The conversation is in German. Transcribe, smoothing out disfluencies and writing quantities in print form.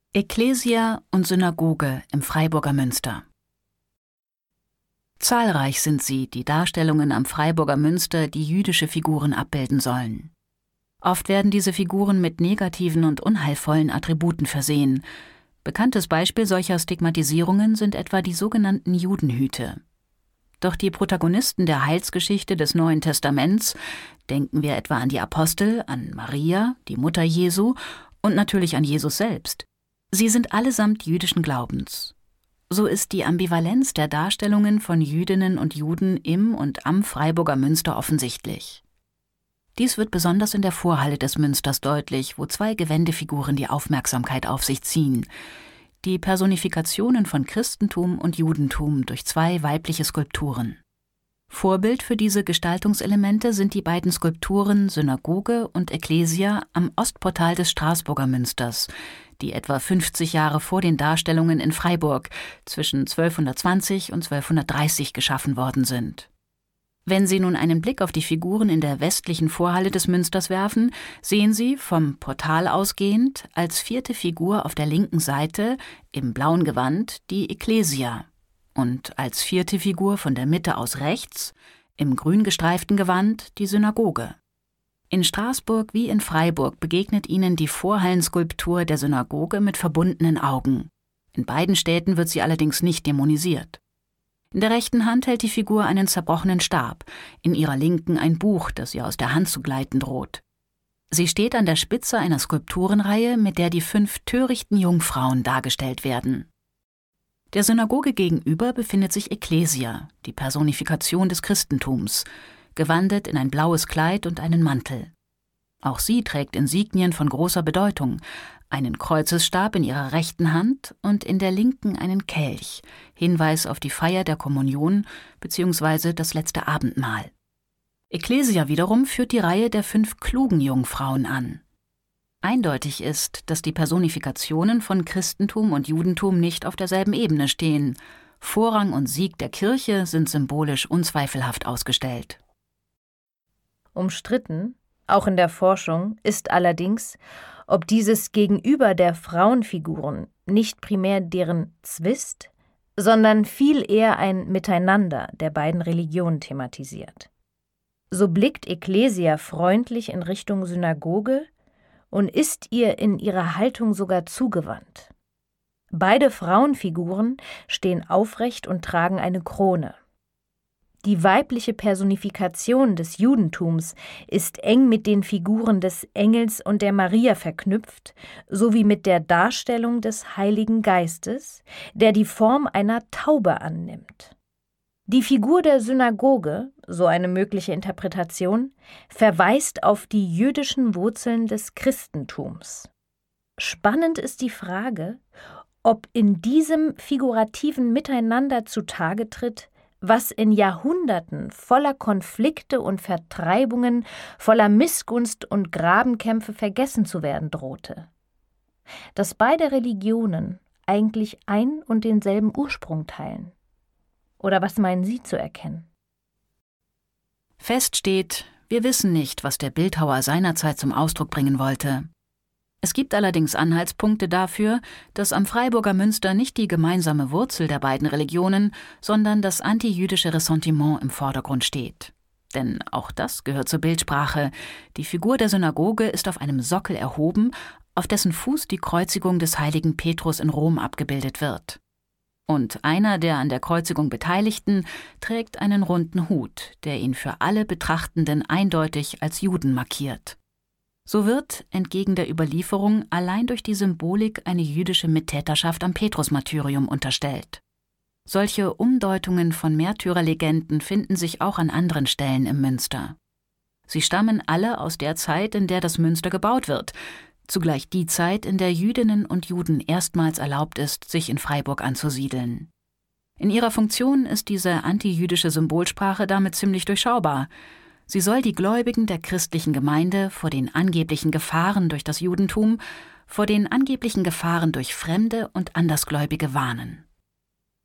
Ekklesia und Synagoge im Freiburger Münster. Zahlreich sind sie, die Darstellungen am Freiburger Münster, die jüdische Figuren abbilden sollen. Oft werden diese Figuren mit negativen und unheilvollen Attributen versehen. Bekanntes Beispiel solcher Stigmatisierungen sind etwa die sogenannten Judenhüte. Doch die Protagonisten der Heilsgeschichte des Neuen Testaments, denken wir etwa an die Apostel, an Maria, die Mutter Jesu und natürlich an Jesus selbst. Sie sind allesamt jüdischen Glaubens. So ist die Ambivalenz der Darstellungen von Jüdinnen und Juden im und am Freiburger Münster offensichtlich. Dies wird besonders in der Vorhalle des Münsters deutlich, wo zwei Gewändefiguren die Aufmerksamkeit auf sich ziehen. Die Personifikationen von Christentum und Judentum durch zwei weibliche Skulpturen. Vorbild für diese Gestaltungselemente sind die beiden Skulpturen Synagoge und Ekklesia am Ostportal des Straßburger Münsters, die etwa 50 Jahre vor den Darstellungen in Freiburg zwischen 1220 und 1230 geschaffen worden sind. Wenn Sie nun einen Blick auf die Figuren in der westlichen Vorhalle des Münsters werfen, sehen Sie, vom Portal ausgehend, als vierte Figur auf der linken Seite, im blauen Gewand, die Ekklesia und als vierte Figur von der Mitte aus rechts, im grün gestreiften Gewand, die Synagoge. In Straßburg wie in Freiburg begegnet Ihnen die Vorhallenskulptur der Synagoge mit verbundenen Augen. In beiden Städten wird sie allerdings nicht dämonisiert. In der rechten Hand hält die Figur einen zerbrochenen Stab, in ihrer linken ein Buch, das ihr aus der Hand zu gleiten droht. Sie steht an der Spitze einer Skulpturenreihe, mit der die 5 törichten Jungfrauen dargestellt werden. Der Synagoge gegenüber befindet sich Ekklesia, die Personifikation des Christentums, gewandet in ein blaues Kleid und einen Mantel. Auch sie trägt Insignien von großer Bedeutung, einen Kreuzesstab in ihrer rechten Hand und in der linken einen Kelch, Hinweis auf die Feier der Kommunion bzw. das letzte Abendmahl. Ekklesia wiederum führt die Reihe der 5 klugen Jungfrauen an. Eindeutig ist, dass die Personifikationen von Christentum und Judentum nicht auf derselben Ebene stehen. Vorrang und Sieg der Kirche sind symbolisch unzweifelhaft ausgestellt. Umstritten, auch in der Forschung, ist allerdings, ob dieses Gegenüber der Frauenfiguren nicht primär deren Zwist, sondern viel eher ein Miteinander der beiden Religionen thematisiert. So blickt Ekklesia freundlich in Richtung Synagoge und ist ihr in ihrer Haltung sogar zugewandt. Beide Frauenfiguren stehen aufrecht und tragen eine Krone. Die weibliche Personifikation des Judentums ist eng mit den Figuren des Engels und der Maria verknüpft, sowie mit der Darstellung des Heiligen Geistes, der die Form einer Taube annimmt. Die Figur der Synagoge, so eine mögliche Interpretation, verweist auf die jüdischen Wurzeln des Christentums. Spannend ist die Frage, ob in diesem figurativen Miteinander zutage tritt, was in Jahrhunderten voller Konflikte und Vertreibungen, voller Missgunst und Grabenkämpfe vergessen zu werden drohte. Dass beide Religionen eigentlich ein und denselben Ursprung teilen. Oder was meinen Sie zu erkennen? Fest steht, wir wissen nicht, was der Bildhauer seinerzeit zum Ausdruck bringen wollte. Es gibt allerdings Anhaltspunkte dafür, dass am Freiburger Münster nicht die gemeinsame Wurzel der beiden Religionen, sondern das antijüdische Ressentiment im Vordergrund steht. Denn auch das gehört zur Bildsprache. Die Figur der Synagoge ist auf einem Sockel erhoben, auf dessen Fuß die Kreuzigung des heiligen Petrus in Rom abgebildet wird. Und einer der an der Kreuzigung Beteiligten trägt einen runden Hut, der ihn für alle Betrachtenden eindeutig als Juden markiert. So wird, entgegen der Überlieferung, allein durch die Symbolik eine jüdische Mittäterschaft am Petrusmartyrium unterstellt. Solche Umdeutungen von Märtyrerlegenden finden sich auch an anderen Stellen im Münster. Sie stammen alle aus der Zeit, in der das Münster gebaut wird, zugleich die Zeit, in der Jüdinnen und Juden erstmals erlaubt ist, sich in Freiburg anzusiedeln. In ihrer Funktion ist diese antijüdische Symbolsprache damit ziemlich durchschaubar. Sie soll die Gläubigen der christlichen Gemeinde vor den angeblichen Gefahren durch das Judentum, vor den angeblichen Gefahren durch Fremde und Andersgläubige warnen.